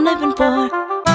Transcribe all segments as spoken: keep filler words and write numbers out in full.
living for.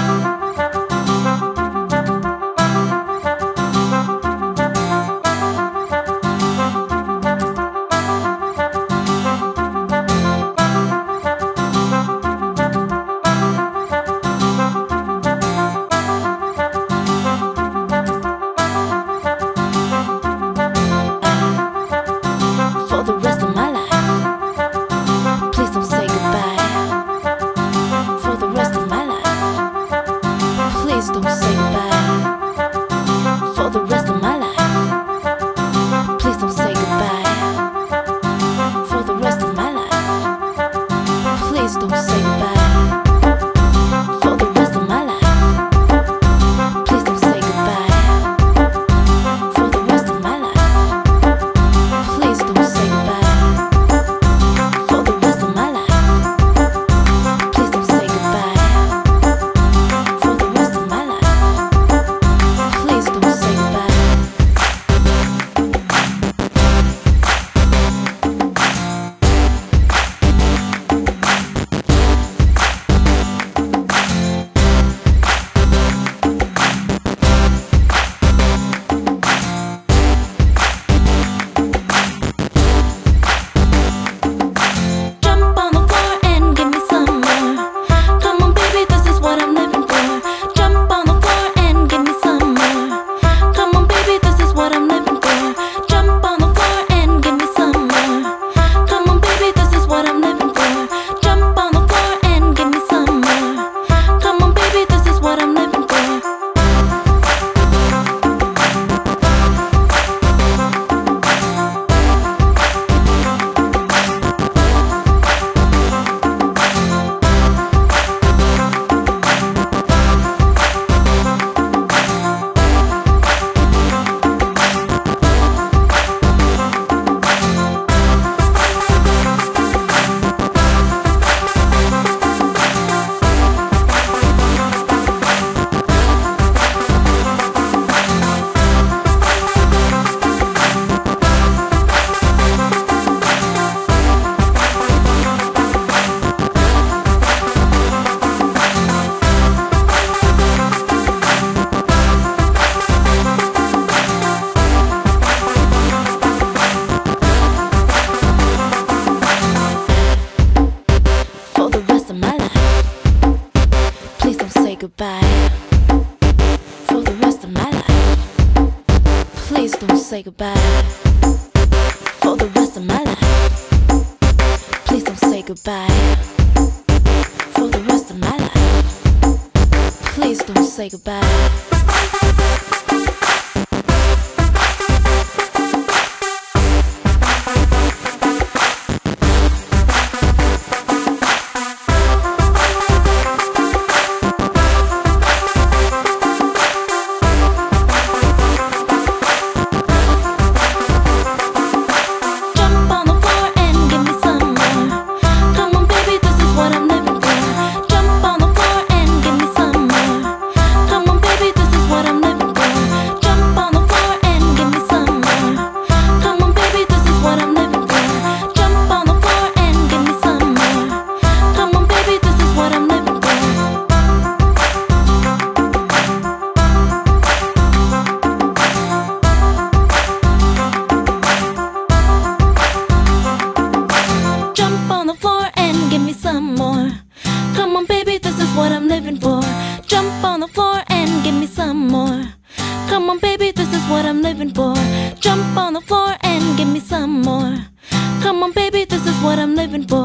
For the rest of my life, please don't say goodbye. For the rest of my life, please don't say goodbye. For the rest of my life, please don't say goodbye. For the rest of my life, please don't say goodbye. For the rest of my life, please don't say goodbye. For the rest of my life, please don't say goodbye. For the rest of my life, please don't say goodbye. For the rest of my life, please don't say goodbye. Jump on the floor and give me some more. Come on, baby, this is what I'm living for. Jump on the floor and give me some more. Come on, baby, this is what I'm living for. Jump on the floor and give me some more. Come on, baby, this is what I'm living for. Jump on the floor and give me some more. Come on, baby, this is what I'm living for. For the rest of my life, please don't say goodbye. For the rest of my life, please don't say goodbye. For the rest of my life, please don't say goodbye. For the rest of my life, please don't say goodbye. Jump on the floor and give me some more. Come on, baby, this is what I'm living for. Jump on the floor and give me some more. Come on, baby, this is what I'm living for. Jump on the floor and give me some more. Come on, baby, this is what I'm living for. Jump on the floor and give me some more. Come on, baby, this is what I'm living for. Jump on the floor and give me some more. Come on, baby, this is what I'm living for. Jump on the floor and give me some more. Come on, baby, this is what I'm living for. Jump on the floor and give me some more. Come on, baby, this is what I'm living for.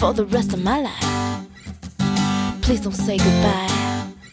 for the rest of my life. Please don't say goodbye